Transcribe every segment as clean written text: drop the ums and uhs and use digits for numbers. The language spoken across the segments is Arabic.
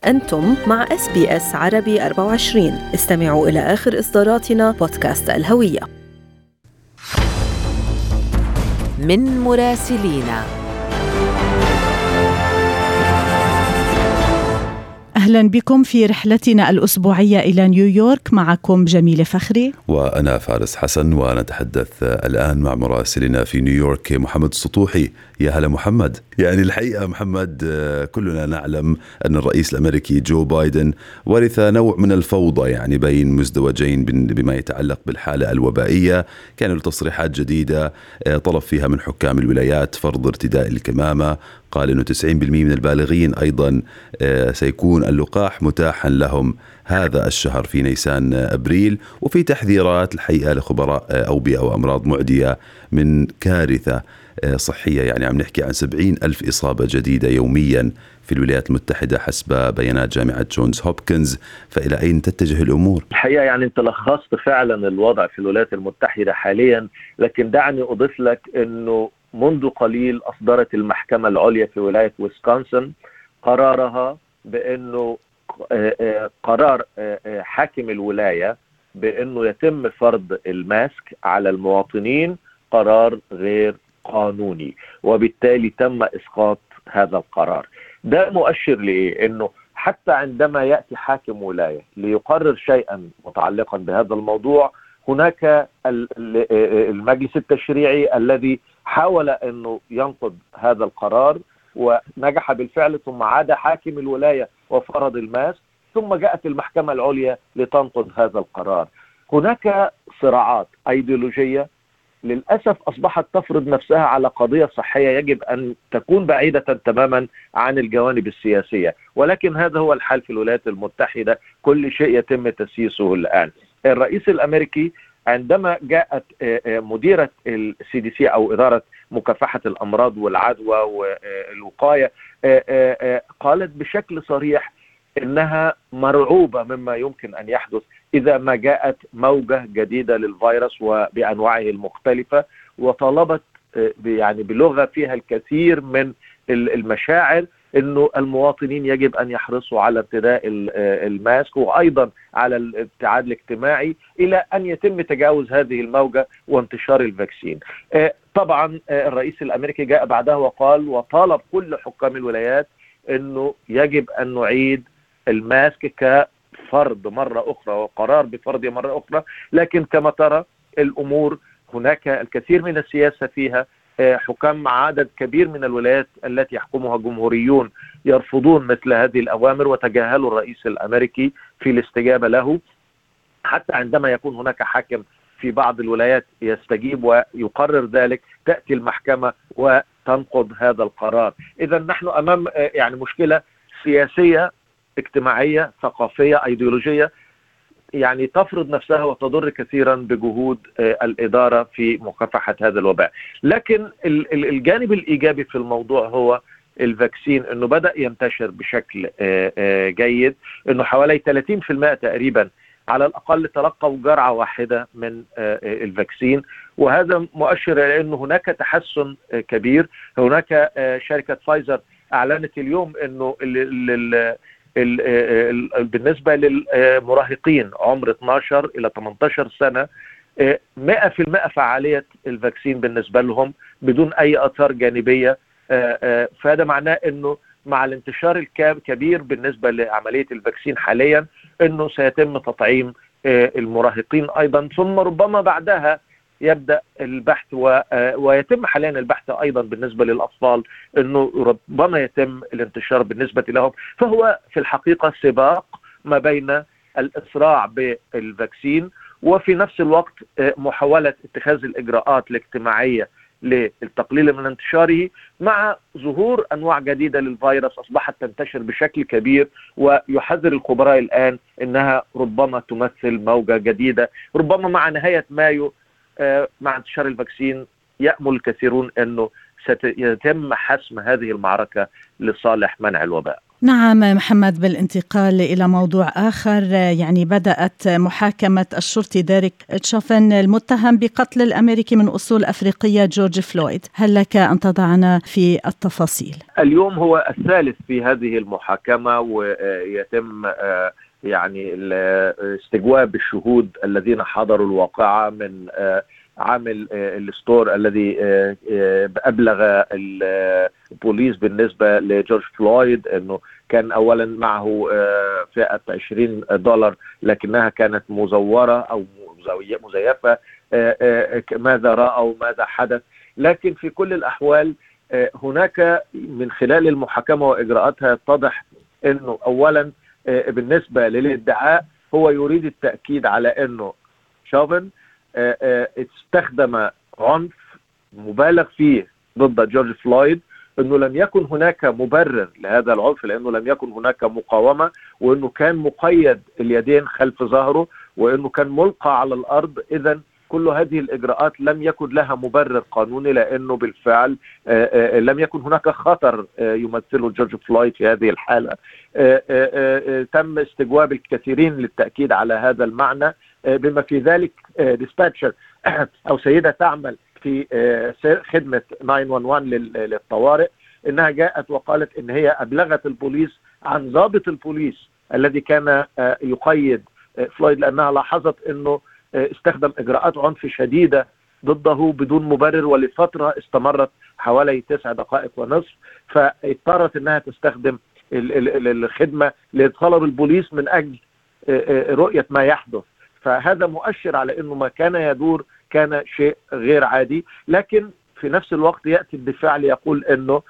أنتم مع SBS عربي 24. استمعوا إلى آخر إصداراتنا بودكاست الهوية. من مراسلينا. أهلا بكم في رحلتنا الأسبوعية إلى نيويورك. معكم جميلة فخري وأنا فارس حسن، ونتحدث الآن مع مراسلنا في نيويورك محمد السطوحي. يا هلا محمد. يعني الحقيقة محمد، كلنا نعلم أن الرئيس الأمريكي جو بايدن ورث نوع من الفوضى يعني بين مزدوجين بما يتعلق بالحالة الوبائية. كان له تصريحات جديدة طلب فيها من حكام الولايات فرض ارتداء الكمامة، قال أنه 90% من البالغين أيضا سيكون اللقاح متاحا لهم هذا الشهر في نيسان أبريل. وفي تحذيرات الحقيقة لخبراء أوبئة وأمراض معدية من كارثة صحية، يعني عم نحكي عن 70,000 إصابة جديدة يوميا في الولايات المتحدة حسب بيانات جامعة جونز هوبكنز. فإلى أين تتجه الأمور؟ الحقيقة يعني أنت لخصت فعلا الوضع في الولايات المتحدة حاليا، لكن دعني أضيف لك أنه منذ قليل أصدرت المحكمة العليا في ولاية ويسكونسن قرارها بأنه قرار حاكم الولاية بأنه يتم فرض الماسك على المواطنين قرار غير قانوني، وبالتالي تم إسقاط هذا القرار. ده مؤشر لإيه؟ أنه حتى عندما يأتي حاكم ولاية ليقرر شيئا متعلقا بهذا الموضوع، هناك المجلس التشريعي الذي حاول أنه ينقض هذا القرار ونجح بالفعل، ثم عاد حاكم الولاية وفرض الماسك، ثم جاءت المحكمة العليا لتنقض هذا القرار. هناك صراعات أيديولوجية للأسف أصبحت تفرض نفسها على قضية صحية يجب أن تكون بعيدة تماما عن الجوانب السياسية، ولكن هذا هو الحال في الولايات المتحدة، كل شيء يتم تسييسه الآن. الرئيس الأمريكي عندما جاءت مديرة CDC أو إدارة مكافحة الأمراض والعدوى والوقاية قالت بشكل صريح إنها مرعوبة مما يمكن أن يحدث إذا ما جاءت موجة جديدة للفيروس وبأنواعه المختلفة، وطلبت يعني بلغة فيها الكثير من المشاعر إنه المواطنين يجب أن يحرصوا على ارتداء الماسك وأيضا على الابتعاد الاجتماعي إلى أن يتم تجاوز هذه الموجة وانتشار الفاكسين. طبعا الرئيس الأمريكي جاء بعدها وقال وطالب كل حكام الولايات إنه يجب أن نعيد الماسك كفرض مرة أخرى وقرار بفرض مرة أخرى. لكن كما ترى الأمور هناك الكثير من السياسة فيها. حكام عدد كبير من الولايات التي يحكمها جمهوريون يرفضون مثل هذه الأوامر وتجاهلوا الرئيس الأمريكي في الاستجابة له، حتى عندما يكون هناك حاكم في بعض الولايات يستجيب ويقرر ذلك تأتي المحكمة وتنقض هذا القرار. إذا نحن أمام يعني مشكلة سياسية اجتماعية ثقافية أيديولوجية يعني تفرض نفسها وتضر كثيرا بجهود الإدارة في مكافحة هذا الوباء. لكن الجانب الإيجابي في الموضوع هو الفاكسين، أنه بدأ ينتشر بشكل جيد، أنه حوالي 30% تقريبا على الأقل تلقوا جرعة واحدة من الفاكسين، وهذا مؤشر إلى أنه هناك تحسن كبير. هناك شركة فايزر أعلنت اليوم أنه بالنسبة للمراهقين عمر 12 إلى 18 سنة 100% فعالية الفاكسين بالنسبة لهم بدون أي آثار جانبية. فهذا معناه أنه مع الانتشار الكبير بالنسبة لعملية الفاكسين حاليا أنه سيتم تطعيم المراهقين أيضا، ثم ربما بعدها يبدأ البحث ويتم حاليا البحث أيضا بالنسبة للأطفال أنه ربما يتم الانتشار بالنسبة لهم. فهو في الحقيقة سباق ما بين الإسراع بالفاكسين وفي نفس الوقت محاولة اتخاذ الإجراءات الاجتماعية للتقليل من انتشاره، مع ظهور أنواع جديدة للفيروس أصبحت تنتشر بشكل كبير، ويحذر الخبراء الآن أنها ربما تمثل موجة جديدة. ربما مع نهاية مايو مع انتشار الفاكسين يأمل الكثيرون أنه سيتم حسم هذه المعركة لصالح منع الوباء. نعم محمد، بالانتقال إلى موضوع آخر، يعني بدأت محاكمة الشرطي ديريك تشوفن المتهم بقتل الأمريكي من أصول أفريقية جورج فلويد. هل لك أن تضعنا في التفاصيل؟ اليوم هو الثالث في هذه المحاكمة، ويتم يعني استجواب الشهود الذين حضروا الواقعة من عامل الستور الذي أبلغ البوليس بالنسبة لجورج فلويد أنه كان أولا معه فئة $20 لكنها كانت مزورة أو مزيفة. ماذا رأوا وماذا حدث؟ لكن في كل الأحوال هناك من خلال المحاكمة وإجراءاتها يتضح أنه أولا بالنسبة للادعاء هو يريد التأكيد على أنه شوفن استخدم عنف مبالغ فيه ضد جورج فلويد، أنه لم يكن هناك مبرر لهذا العنف لأنه لم يكن هناك مقاومة، وأنه كان مقيد اليدين خلف ظهره، وأنه كان ملقى على الأرض. إذن كل هذه الإجراءات لم يكن لها مبرر قانوني، لأنه بالفعل لم يكن هناك خطر يمثله جورج فلويد في هذه الحالة. تم استجواب الكثيرين للتأكيد على هذا المعنى، بما في ذلك ديسباتشر أو سيدة تعمل في خدمة 911 للطوارئ، إنها جاءت وقالت إن هي أبلغت البوليس عن ضابط البوليس الذي كان يقيد فلويد، لأنها لاحظت إنه استخدم إجراءات عنف شديدة ضده بدون مبرر ولفترة استمرت حوالي 9 دقائق ونصف، فاضطرت إنها تستخدم الخدمة لطلب البوليس من أجل رؤية ما يحدث. فهذا مؤشر على أنه ما كان يدور كان شيء غير عادي. لكن في نفس الوقت يأتي الدفاع ليقول أنه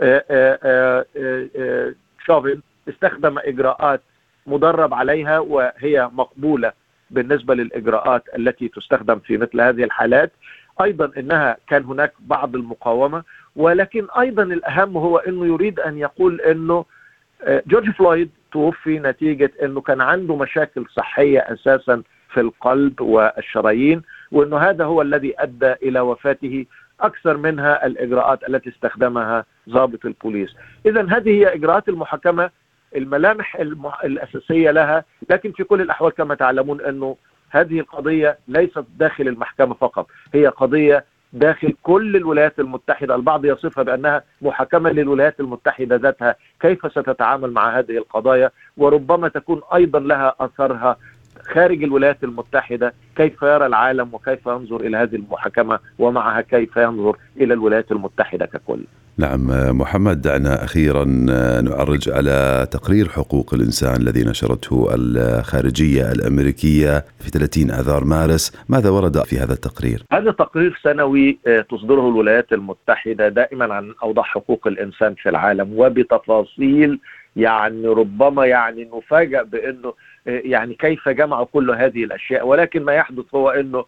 شوفن استخدم إجراءات مدرب عليها وهي مقبولة بالنسبة للإجراءات التي تستخدم في مثل هذه الحالات. أيضا أنها كان هناك بعض المقاومة، ولكن أيضا الأهم هو أنه يريد أن يقول أنه جورج فلويد توفي نتيجة أنه كان عنده مشاكل صحية أساسا في القلب والشرايين، وأنه هذا هو الذي أدى إلى وفاته أكثر منها الإجراءات التي استخدمها ضابط البوليس. إذن هذه هي إجراءات المحاكمة، الملامح الأساسية لها. لكن في كل الأحوال كما تعلمون أنه هذه القضية ليست داخل المحكمة فقط، هي قضية داخل كل الولايات المتحدة. البعض يصفها بأنها محاكمة للولايات المتحدة ذاتها، كيف ستتعامل مع هذه القضايا، وربما تكون أيضا لها أثرها خارج الولايات المتحدة، كيف يرى العالم وكيف ينظر إلى هذه المحاكمة، ومعها كيف ينظر إلى الولايات المتحدة ككل. نعم محمد، دعنا أخيرا نعرج على تقرير حقوق الإنسان الذي نشرته الخارجية الأمريكية في 30 آذار مارس. ماذا ورد في هذا التقرير؟ هذا تقرير سنوي تصدره الولايات المتحدة دائما عن أوضاع حقوق الإنسان في العالم، وبتفاصيل يعني ربما يعني نفاجأ بأنه يعني كيف جمعوا كل هذه الأشياء. ولكن ما يحدث هو أنه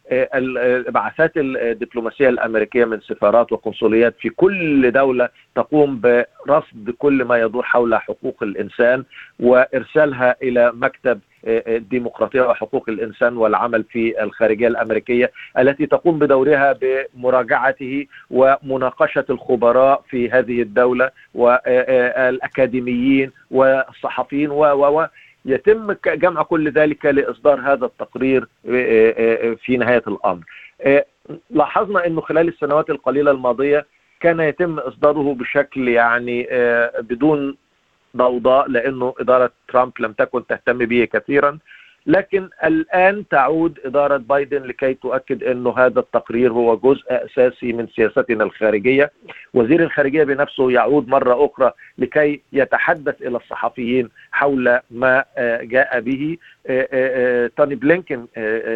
البعثات الدبلوماسية الأمريكية من سفارات وقنصليات في كل دولة تقوم برصد كل ما يدور حول حقوق الإنسان وإرسالها إلى مكتب الديمقراطية وحقوق الإنسان والعمل في الخارجية الأمريكية، التي تقوم بدورها بمراجعته ومناقشة الخبراء في هذه الدولة والأكاديميين والصحفيين يتم جمع كل ذلك لإصدار هذا التقرير في نهاية الأمر. لاحظنا أنه خلال السنوات القليلة الماضية كان يتم إصداره بشكل يعني بدون ضوضاء، لأنه إدارة ترامب لم تكن تهتم به كثيرا. لكن الآن تعود إدارة بايدن لكي تؤكد أنه هذا التقرير هو جزء أساسي من سياستنا الخارجية. وزير الخارجية بنفسه يعود مرة أخرى لكي يتحدث إلى الصحفيين حول ما جاء به. توني بلينكن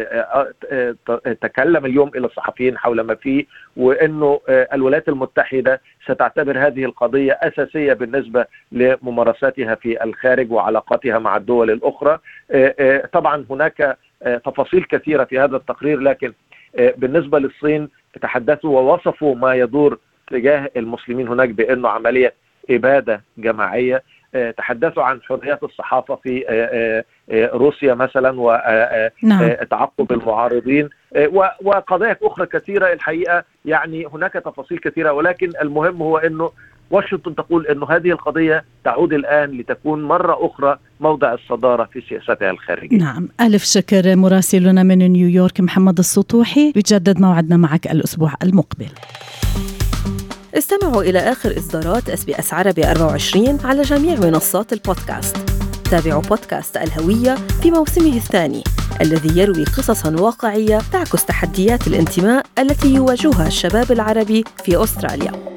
تكلم اليوم إلى الصحفيين حول ما فيه، وأنه الولايات المتحدة ستعتبر هذه القضية أساسية بالنسبة لممارساتها في الخارج وعلاقاتها مع الدول الأخرى. طبعا هناك تفاصيل كثيرة في هذا التقرير، لكن بالنسبة للصين تحدثوا ووصفوا ما يدور تجاه المسلمين هناك بأنه عملية إبادة جماعية. تحدثوا عن حريات الصحافة في روسيا مثلا وتعقب المعارضين وقضايا أخرى كثيرة. الحقيقة يعني هناك تفاصيل كثيرة، ولكن المهم هو أنه واشنطن تقول أن هذه القضية تعود الآن لتكون مرة أخرى موضع الصدارة في سياستها الخارجية. نعم، ألف شكر. مراسلنا من نيويورك محمد السطوحي، يجدد موعدنا معك الأسبوع المقبل. استمعوا إلى آخر إصدارات SBS عربي 24 على جميع منصات البودكاست. تابعوا بودكاست الهوية في موسمه الثاني الذي يروي قصصاً واقعية تعكس تحديات الانتماء التي يواجهها الشباب العربي في أستراليا.